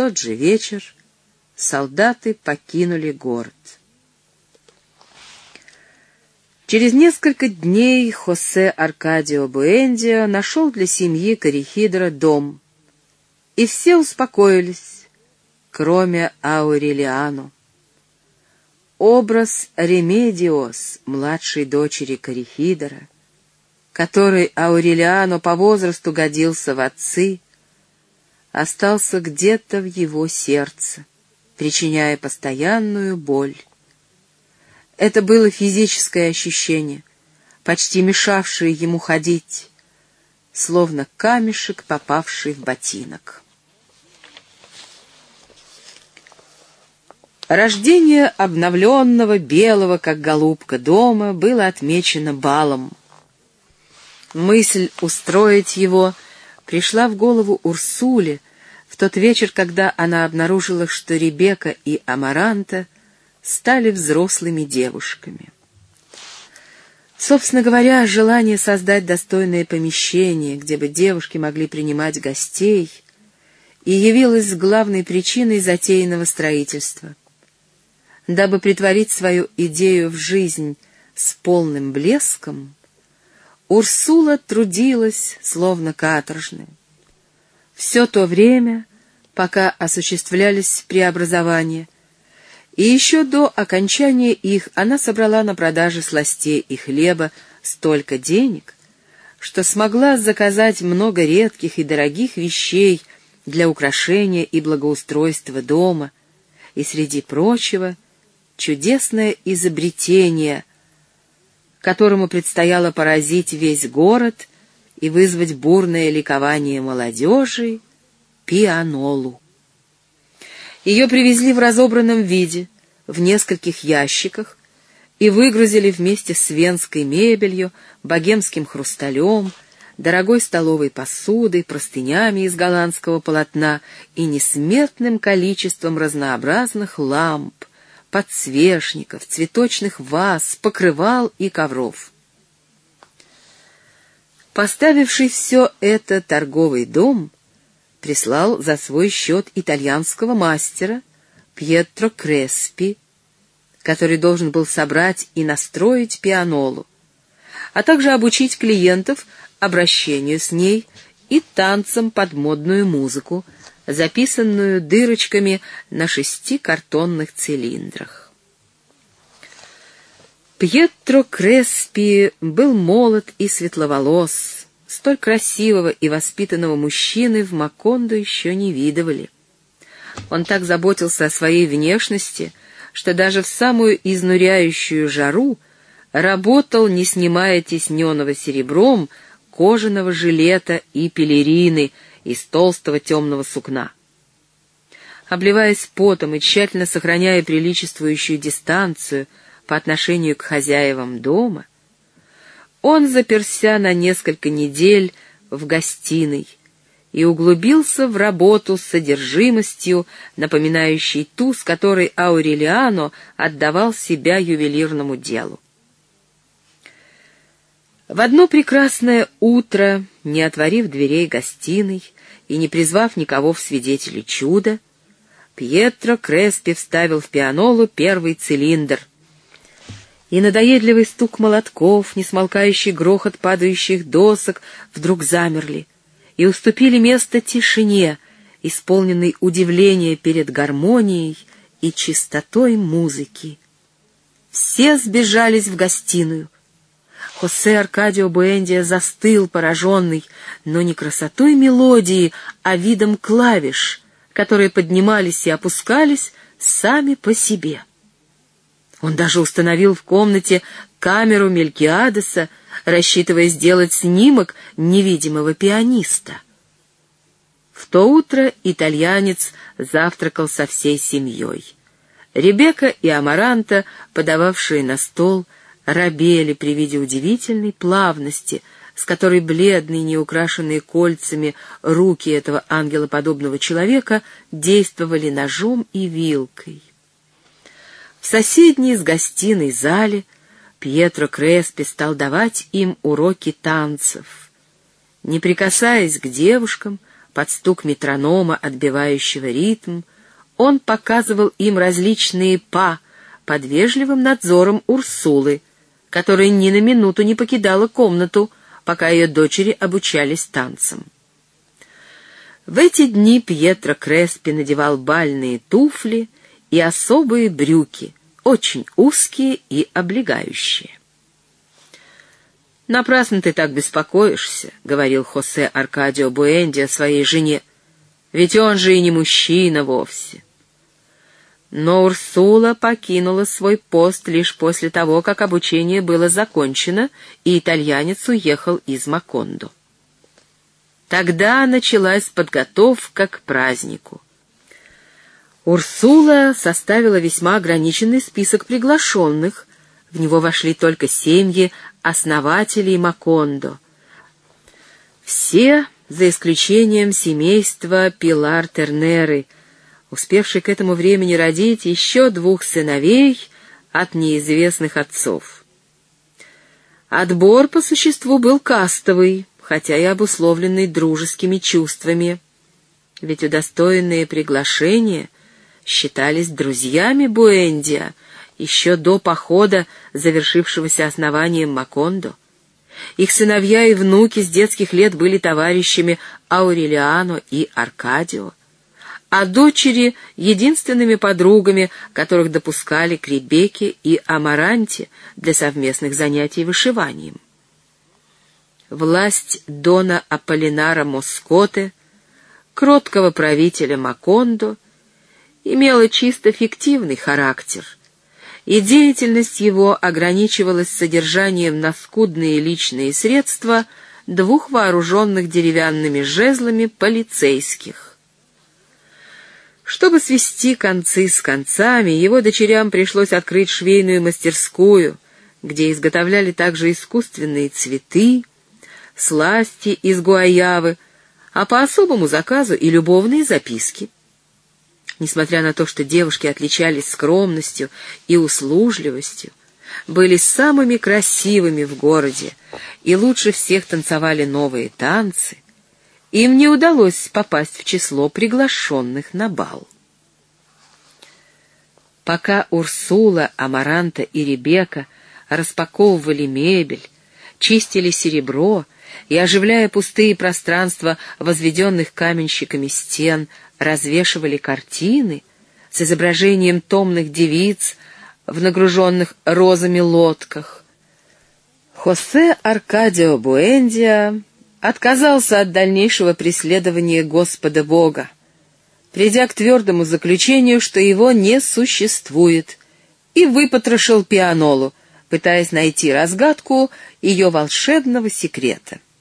тот же вечер солдаты покинули город. Через несколько дней Хосе Аркадио Буэндиа нашел для семьи Коррехидора дом, и все успокоились, кроме Аурелиано. Образ Ремедиос, младшей дочери Коррехидора, которой Аурелиано по возрасту годился в отцы, остался где-то в его сердце, причиняя постоянную боль. Это было физическое ощущение, почти мешавшее ему ходить, словно камешек, попавший в ботинок. Рождение обновленного, белого, как голубка, дома было отмечено балом. Мысль устроить его пришла в голову Урсуле в тот вечер, когда она обнаружила, что Ребекка и Амаранта стали взрослыми девушками. Собственно говоря, желание создать достойное помещение, где бы девушки могли принимать гостей, и явилось главной причиной затеянного строительства. Дабы претворить свою идею в жизнь с полным блеском, Урсула трудилась, словно каторжная. Все то время, пока осуществлялись преобразования, и еще до окончания их она собрала на продаже сластей и хлеба столько денег, что смогла заказать много редких и дорогих вещей для украшения и благоустройства дома, и, среди прочего, чудесное изобретение, которому предстояло поразить весь город и вызвать бурное ликование молодежи — пианолу. Ее привезли в разобранном виде, в нескольких ящиках, и выгрузили вместе с венской мебелью, богемским хрусталем, дорогой столовой посудой, простынями из голландского полотна и несметным количеством разнообразных ламп, подсвечников, цветочных ваз, покрывал и ковров. Поставивший все это торговый дом прислал за свой счет итальянского мастера Пьетро Креспи, который должен был собрать и настроить пианолу, а также обучить клиентов обращению с ней и танцам под модную музыку, записанную дырочками на 6 картонных цилиндрах. Пьетро Креспи был молод и светловолос. Столь красивого и воспитанного мужчины в Макондо еще не видывали. Он так заботился о своей внешности, что даже в самую изнуряющую жару работал, не снимая тисненного серебром кожаного жилета и пелерины из толстого темного сукна. Обливаясь потом и тщательно сохраняя приличествующую дистанцию по отношению к хозяевам дома, он заперся на несколько недель в гостиной и углубился в работу с содержимостью, напоминающей ту, с которой Аурелиано отдавал себя ювелирному делу. В одно прекрасное утро, не отворив дверей гостиной и не призвав никого в свидетели чуда, Пьетро Креспи вставил в пианолу первый цилиндр, и надоедливый стук молотков, несмолкающий грохот падающих досок вдруг замерли и уступили место тишине, исполненной удивления перед гармонией и чистотой музыки. Все сбежались в гостиную. Хосе Аркадио Буэндиа застыл, пораженный, но не красотой мелодии, а видом клавиш, которые поднимались и опускались сами по себе. Он даже установил в комнате камеру Мелькиадеса, рассчитывая сделать снимок невидимого пианиста. В то утро итальянец завтракал со всей семьей. Ребекка и Амаранта, подававшие на стол, робели при виде удивительной плавности, с которой бледные, неукрашенные кольцами руки этого ангелоподобного человека действовали ножом и вилкой. В соседней с гостиной зале Пьетро Креспи стал давать им уроки танцев. Не прикасаясь к девушкам, под стук метронома, отбивающего ритм, он показывал им различные па под вежливым надзором Урсулы, которая ни на минуту не покидала комнату, пока ее дочери обучались танцам. В эти дни Пьетро Креспи надевал бальные туфли и особые брюки, очень узкие и облегающие. «Напрасно ты так беспокоишься», — говорил Хосе Аркадио Буэндиа своей жене, — «ведь он же и не мужчина вовсе». Но Урсула покинула свой пост лишь после того, как обучение было закончено, и итальянец уехал из Макондо. Тогда началась подготовка к празднику. Урсула составила весьма ограниченный список приглашенных. В него вошли только семьи основателей Макондо. Все, за исключением семейства Пилар Тернеры, успевший к этому времени родить еще 2 сыновей от неизвестных отцов. Отбор по существу был кастовый, хотя и обусловленный дружескими чувствами, ведь удостоенные приглашения считались друзьями Буэндиа еще до похода, завершившегося основанием Макондо. Их сыновья и внуки с детских лет были товарищами Аурелиано и Аркадио, а дочери — единственными подругами, которых допускали к Ребекке и Амаранте для совместных занятий вышиванием. Власть дона Аполлинара Москоте, кроткого правителя Макондо, имела чисто фиктивный характер, и деятельность его ограничивалась содержанием на скудные личные средства 2 вооруженных деревянными жезлами полицейских. Чтобы свести концы с концами, его дочерям пришлось открыть швейную мастерскую, где изготовляли также искусственные цветы, сласти из гуайавы, а по особому заказу и любовные записки. Несмотря на то, что девушки отличались скромностью и услужливостью, были самыми красивыми в городе и лучше всех танцевали новые танцы, им не удалось попасть в число приглашенных на бал. Пока Урсула, Амаранта и Ребекка распаковывали мебель, чистили серебро и, оживляя пустые пространства возведенных каменщиками стен, развешивали картины с изображением томных девиц в нагруженных розами лодках, Хосе Аркадио Буэндиа отказался от дальнейшего преследования Господа Бога, придя к твердому заключению, что его не существует, и выпотрошил Пианолу, пытаясь найти разгадку ее волшебного секрета.